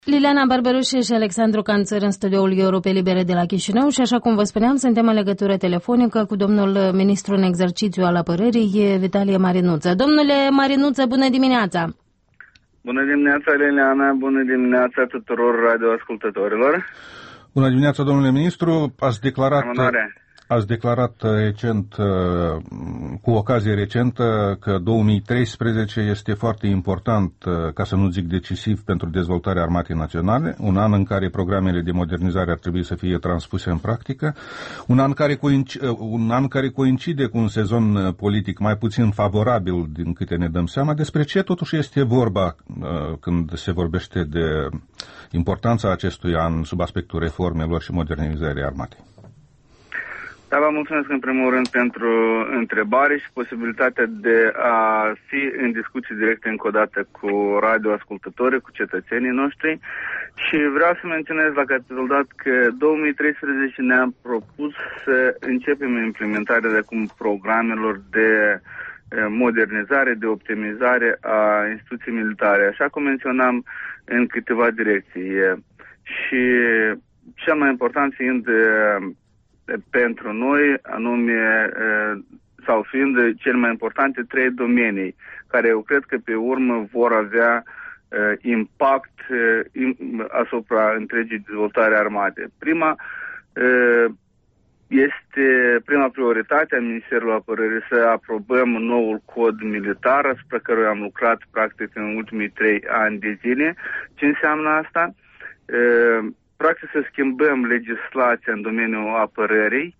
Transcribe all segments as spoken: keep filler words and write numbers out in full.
Liliana Barberușe și Alexandru Canțăr în studioul Europei Libere de la Chișinău și așa cum vă spuneam, suntem în legătură telefonică cu domnul ministru în exercițiu al apărării, Vitalie Marinuță. Domnule Marinuță, bună dimineața! Bună dimineața, Liliana, bună dimineața tuturor radioascultătorilor! Bună dimineața, domnule ministru, ați declarat... Rămânare. Ați declarat recent, cu ocazie recentă, că două mii treisprezece este foarte important, ca să nu zic decisiv, pentru dezvoltarea armatei naționale, un an în care programele de modernizare ar trebui să fie transpuse în practică, un an care, coincide, un an care coincide cu un sezon politic mai puțin favorabil, din câte ne dăm seama. Despre ce totuși este vorba când se vorbește de importanța acestui an sub aspectul reformelor și modernizării armatei? Da, vă mulțumesc în primul rând pentru întrebare și posibilitatea de a fi în discuții directe încă o dată cu radioascultătorii, cu cetățenii noștri. Și vreau să menționez la capitolul dat că două mii treisprezece ne-am propus să începem implementarea de acum programelor de modernizare, de optimizare a instituției militare, așa cum menționam în câteva direcții. Și cel mai important fiind pentru noi, anume, sau fiind cele mai importante trei domenii, care eu cred că pe urmă vor avea impact asupra întregii dezvoltare armate. Prima este, prima prioritate a Ministerului Apărării să aprobăm noul cod militar, asupra căruia am lucrat practic în ultimii trei ani de zile. Ce înseamnă asta? Practic să schimbăm legislația în domeniul apărării,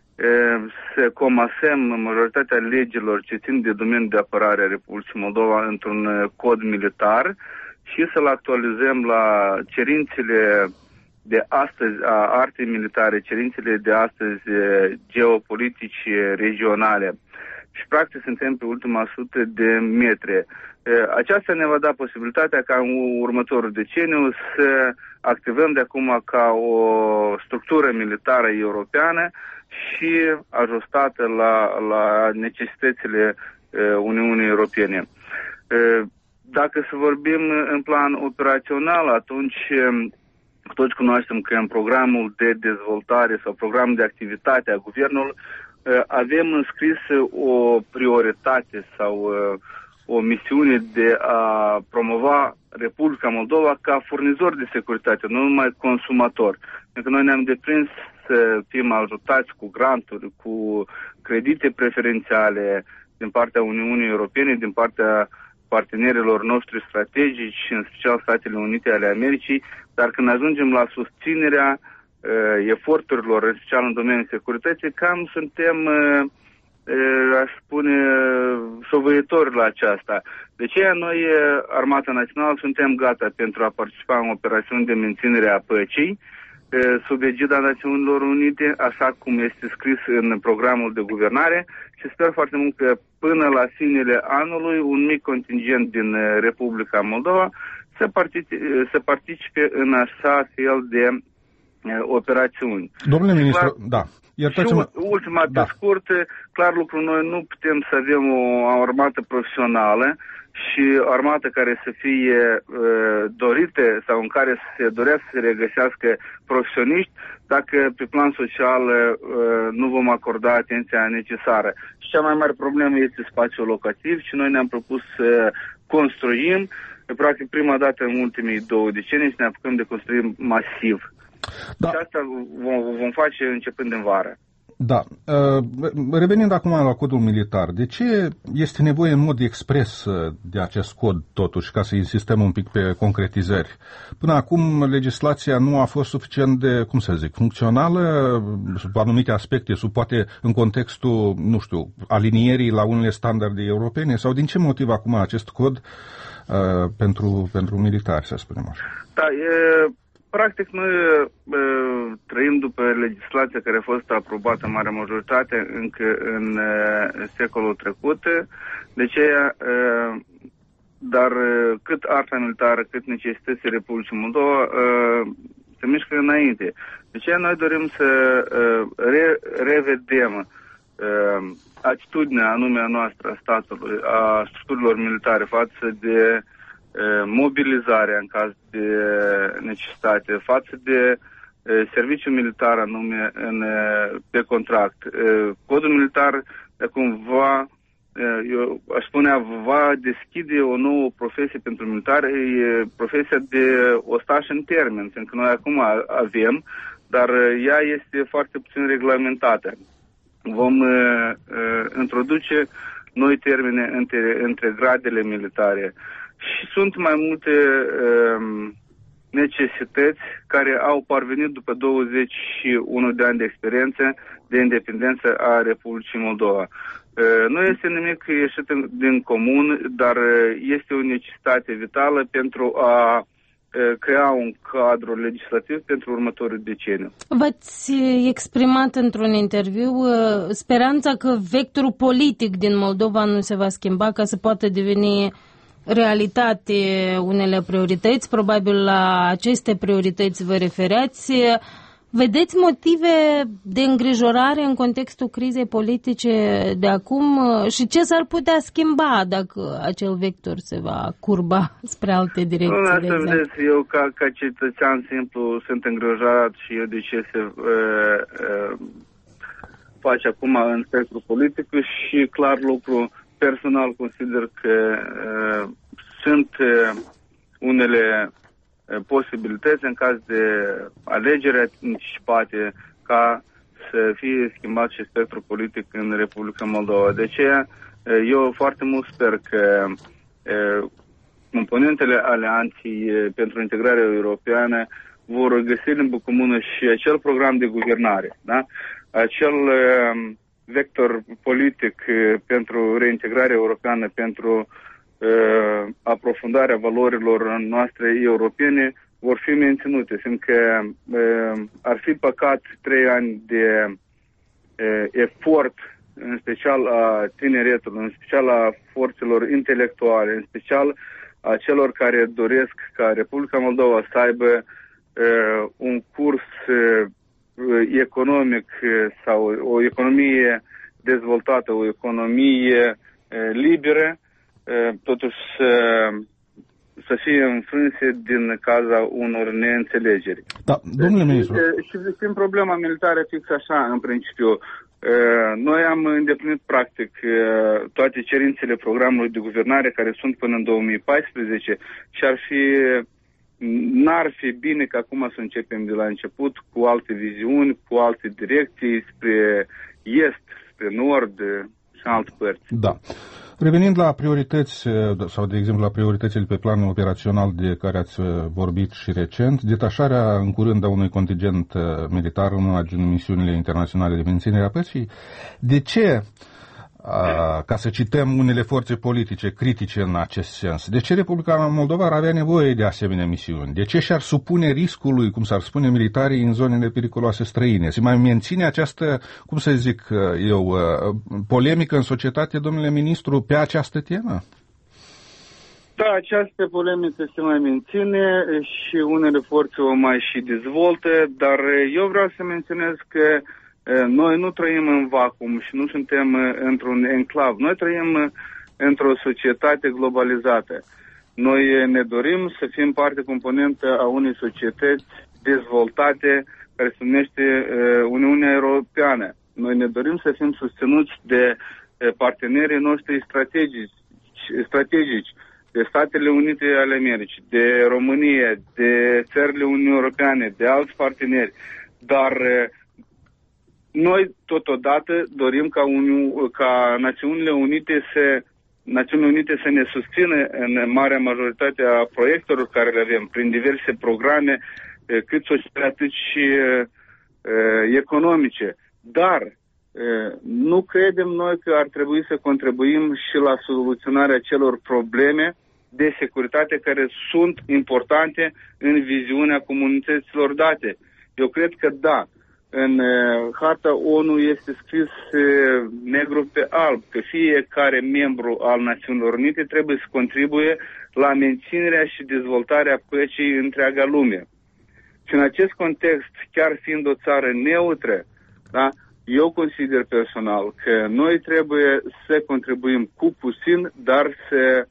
să comasăm majoritatea legilor ce țin de domeniul de apărare a Republicii Moldova într-un cod militar și să-l actualizăm la cerințele de astăzi a artei militare, cerințele de astăzi geopolitice regionale. Și practic suntem pe ultima sută de metri. Aceasta ne va da posibilitatea ca în următorul deceniu să activăm de acum ca o structură militară europeană și ajustată la, la necesitățile Uniunii Europene. Dacă să vorbim în plan operațional, atunci toți cunoaștem că în programul de dezvoltare sau programul de activitate a Guvernului avem înscris o prioritate sau o misiune de a promova Republica Moldova ca furnizor de securitate, nu numai consumator. Pentru că noi ne-am deprins să fim ajutați cu granturi, cu credite preferențiale din partea Uniunii Europene, din partea partenerilor noștri strategici, în special Statele Unite ale Americii, dar când ajungem la susținerea uh, eforturilor, în special în domeniul securității, cam suntem, uh, uh, aș spune, șovăitori la aceasta. De aceea noi, Armata Națională, suntem gata pentru a participa în operațiuni de menținere a păcii, uh, sub egida Națiunilor Unite, așa cum este scris în programul de guvernare, și sper foarte mult că până la finele anului un mic contingent din Republica Moldova să participe, să participe în așa fel de uh, operațiuni. Domnule și ministru, clar, da. Iertați-mă. Și ultima, da. Pe scurt, clar lucru, noi nu putem să avem o armată profesională și o armată care să fie uh, dorită sau în care să se dorească să se regăsească profesioniști, dacă pe plan social uh, nu vom acorda atenția necesară. Și cea mai mare problemă este spațiul locativ și noi ne-am propus să construim, practic prima dată în ultimii două decenii, să ne apucăm de construim masiv. Da. Și asta vom, vom face începând în vară. Da. Revenind acum la codul militar, de ce este nevoie în mod expres de acest cod totuși, ca să insistăm un pic pe concretizări? Până acum legislația nu a fost suficient de, cum să zic, funcțională sub anumite aspecte, sub poate în contextul, nu știu, alinierii la unele standarde europene, sau din ce motiv acum acest cod uh, pentru, pentru militari, să spunem așa? Da, e... Practic, noi uh, trăim după legislația care a fost aprobată în mare majoritate încă în uh, secolul trecut. De aceea, uh, dar uh, cât arta militară, cât necesitățile Republicii Moldova uh, se mișcă înainte. De aceea noi dorim să uh, re- revedem uh, atitudinea anume a noastră a statului, a structurilor militare față de mobilizarea în caz de necesitate, față de serviciul militar anume în, pe contract. Codul militar acum va, eu aș spune, va deschide o nouă profesie pentru militari, e profesia de ostaș în termen, pentru că noi acum avem, dar ea este foarte puțin reglementată. Vom uh, introduce noi termene între, între gradele militare și sunt mai multe uh, necesități care au parvenit după douăzeci și unu de ani de experiență de independență a Republicii Moldova. Nu este nimic ieșit din comun, dar este o necesitate vitală pentru a crea un cadru legislativ pentru următorul deceniu. V-ați exprimat într-un interviu speranța că vectorul politic din Moldova nu se va schimba ca să poată deveni realitate unele priorități. Probabil la aceste priorități vă refereați. Vedeți motive de îngrijorare în contextul crizei politice de acum și ce s-ar putea schimba dacă acel vector se va curba spre alte direcții? Nu, asta vedeți, eu ca, ca cetățean simplu sunt îngrijorat și eu de ce se uh, uh, face acum în spectrul politic și clar lucru personal consider că uh, sunt uh, unele posibilități în caz de alegeri anticipate ca să fie schimbat și spectrul politic în Republica Moldova. De aceea eu foarte mult sper că componentele alianței pentru integrarea europeană vor găsi în comună și acel program de guvernare, da? Acel vector politic pentru reintegrarea europeană, pentru Uh, aprofundarea valorilor noastre europene vor fi menținute, fiindcă uh, ar fi păcat trei ani de uh, efort, în special a tineretului, în special a forțelor intelectuale, în special a celor care doresc ca Republica Moldova să aibă uh, un curs uh, economic sau o economie dezvoltată, o economie uh, liberă, totuși să, să fie înfrânse din cauza unor neînțelegeri. Da, domnule ministru. Și, și știm problema militară fix așa, în principiu. Noi am îndeplinit practic toate cerințele programului de guvernare care sunt până în două mii paisprezece și ar fi, n-ar fi bine că acum să începem de la început cu alte viziuni, cu alte direcții spre est, spre nord și în alte părți. Da. Revenind la priorități, sau de exemplu la prioritățile pe plan operațional de care ați vorbit și recent, detașarea în curând a unui contingent militar în una din misiunile internaționale de menținere a păcii, de ce, ca să cităm unele forțe politice critice în acest sens, de ce Republica Moldova ar avea nevoie de asemenea misiuni? De ce și-ar supune riscului, cum s-ar spune, militarii în zonele periculoase străine? Se mai menține această, cum să zic eu, polemică în societate, domnule ministru, pe această temă? Da, această polemică se mai menține și unele forțe o mai și dezvoltă, dar eu vreau să menționez că noi nu trăim în vacuum și nu suntem într-un enclav. Noi trăim într-o societate globalizată. Noi ne dorim să fim parte componentă a unei societăți dezvoltate care se numește Uniunea Europeană. Noi ne dorim să fim susținuți de partenerii noștri strategici, strategici de Statele Unite ale Americii, de România, de țările Uniunii Europene, de alți parteneri. Dar noi, totodată, dorim ca, Uni- ca Națiunile Unite să, Națiunile Unite să ne susțină în marea majoritate a proiectelor care le avem, prin diverse programe, cât sociale, atât și uh, economice. Dar uh, nu credem noi că ar trebui să contribuim și la soluționarea celor probleme de securitate care sunt importante în viziunea comunităților date. Eu cred că da. În harta ONU este scris negru pe alb că fiecare membru al Națiunilor Unite trebuie să contribuie la menținerea și dezvoltarea păcii în întreaga lume. Și în acest context, chiar fiind o țară neutră, da, eu consider personal că noi trebuie să contribuim cu puțin, dar să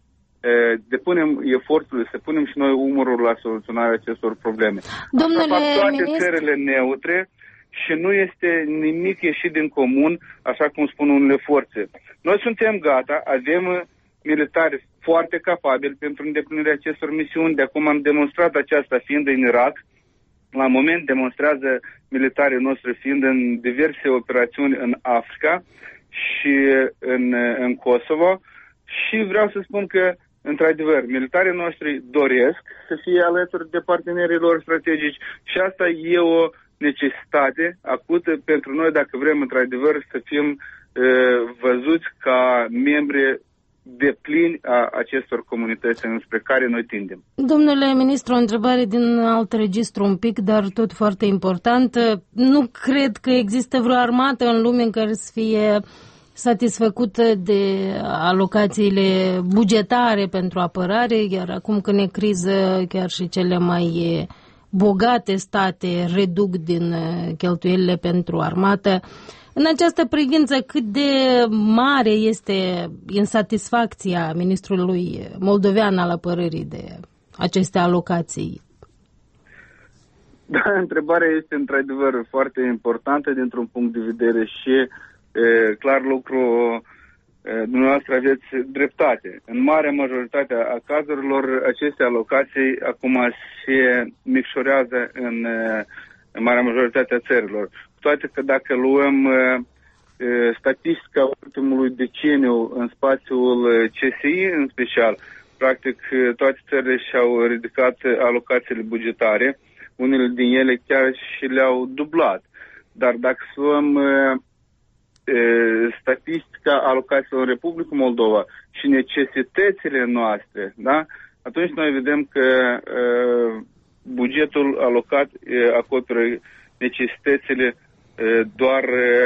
depunem eforturile, să punem și noi umărul la soluționarea acestor probleme. Domnule Asta fac toate ministru... țările neutre și nu este nimic ieșit din comun, așa cum spun unele forțe. Noi suntem gata, avem militari foarte capabili pentru îndeplinirea acestor misiuni. De acum am demonstrat aceasta fiind în Irak. La moment demonstrează militarii noștri fiind în diverse operațiuni în Africa și în, în Kosovo. Și vreau să spun că, într-adevăr, militarii noștri doresc să fie alături de partenerii lor strategici și asta e o necesitate acută pentru noi dacă vrem, într-adevăr, să fim uh, văzuți ca membri deplini a acestor comunități înspre care noi tindem. Domnule ministru, o întrebare din alt registru un pic, dar tot foarte importantă. Nu cred că există vreo armată în lume în care să fie satisfăcută de alocațiile bugetare pentru apărare, iar acum când e criză, chiar și cele mai bogate state reduc din cheltuielile pentru armată. În această privință, cât de mare este insatisfacția ministrului moldovean al apărării de aceste alocații? Da, întrebarea este într-adevăr foarte importantă dintr-un punct de vedere și e, clar lucru, e, dumneavoastră aveți dreptate. În marea majoritate a cazurilor, aceste alocații acum se micșorează în, în marea majoritate a țărilor. Toate că dacă luăm uh, statistica ultimului deceniu în spațiul C S I în special, practic toate țările și-au ridicat alocațiile bugetare, unele din ele chiar și le-au dublat. Dar dacă luăm uh, statistica alocațiilor în Republica Moldova și necesitățile noastre, da? Atunci noi vedem că uh, bugetul alocat uh, acoperă necesitățile doar,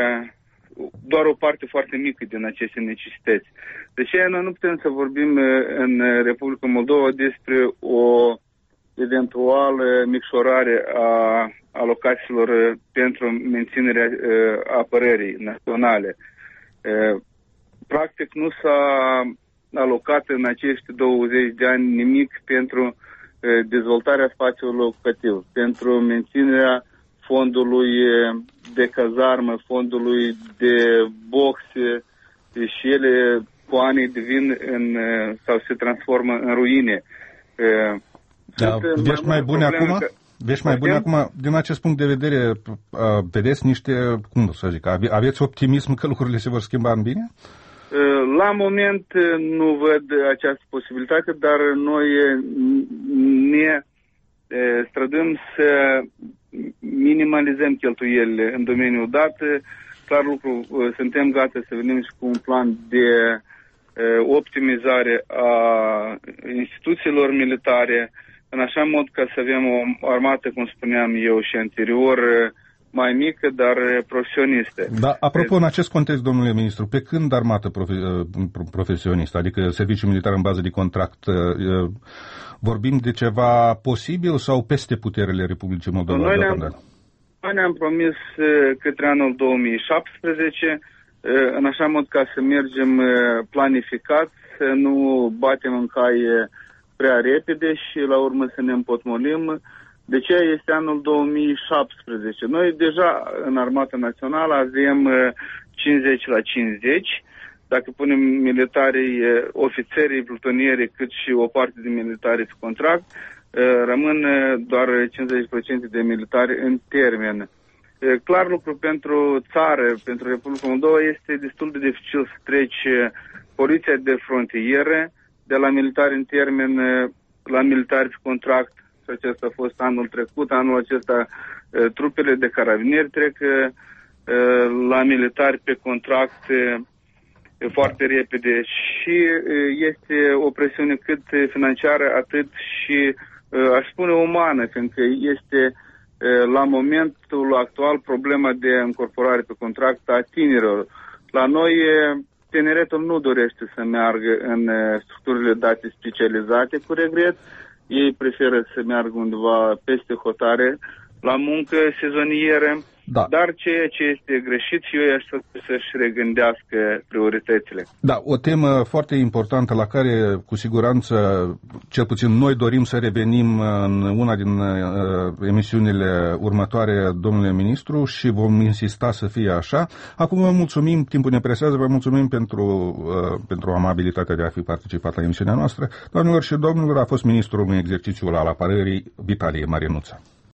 doar o parte foarte mică din aceste necesități. De ce noi nu putem să vorbim în Republica Moldova despre o eventuală micșorare a alocațiilor pentru menținerea apărării naționale. Practic nu s-a alocat în acești douăzeci de ani nimic pentru dezvoltarea spațiului locativ, pentru menținerea fondului de cazarmă, fondului de boxe și ele cu ani devin în, sau se transformă în ruine. Da, vești mai bune acum? Că... Vești mai bune acum, din acest punct de vedere, vedeți niște, cum să zic, aveți optimism că lucrurile se vor schimba în bine? La moment nu văd această posibilitate, dar noi ne străduim să minimalizăm cheltuielile în domeniul dat. Clar lucru, suntem gata să venim și cu un plan de optimizare a instituțiilor militare, în așa mod ca să avem o armată, cum spuneam eu și anterior, mai mică, dar profesionistă. Da, apropo, în acest context, domnule ministru, pe când armată profe- profesionistă, adică serviciu militar în bază de contract, vorbim de ceva posibil sau peste puterile Republicii Moldova? Noi ne-am, noi ne-am promis către anul două mii șaptesprezece, în așa mod ca să mergem planificat, să nu batem în caie prea repede și la urmă să ne împotmolim. De ce este anul două mii șaptesprezece? Noi deja în Armata Națională avem cincizeci la cincizeci. Dacă punem militarii, ofițerii, plutonierii, cât și o parte din militari pe contract, rămân doar cincizeci la sută de militari în termen. Clar lucru pentru țară, pentru Republica Moldova, este destul de dificil să treci poliția de frontieră de la militari în termen la militari pe contract. Acesta a fost anul trecut, anul acesta trupele de carabinieri trec la militari pe contract foarte repede și este o presiune cât financiară, atât și, aș spune, umană, fiindcă este la momentul actual problema de încorporare pe contract a tinerilor. La noi tineretul nu dorește să meargă în structurile date specializate, cu regret. Ei preferă să meargă undeva peste hotare, la muncă sezonieră. Da. Dar ceea ce este greșit și eu i-aș să-și regândească prioritățile. Da, o temă foarte importantă la care cu siguranță, cel puțin noi dorim să revenim în una din uh, emisiunile următoare, domnule ministru, și vom insista să fie așa. Acum vă mulțumim, timpul ne presează, vă mulțumim pentru, uh, pentru amabilitatea de a fi participat la emisiunea noastră. Doamnelor și domnilor, a fost ministrul în exercițiul al apărării, Vitalie Marinuță.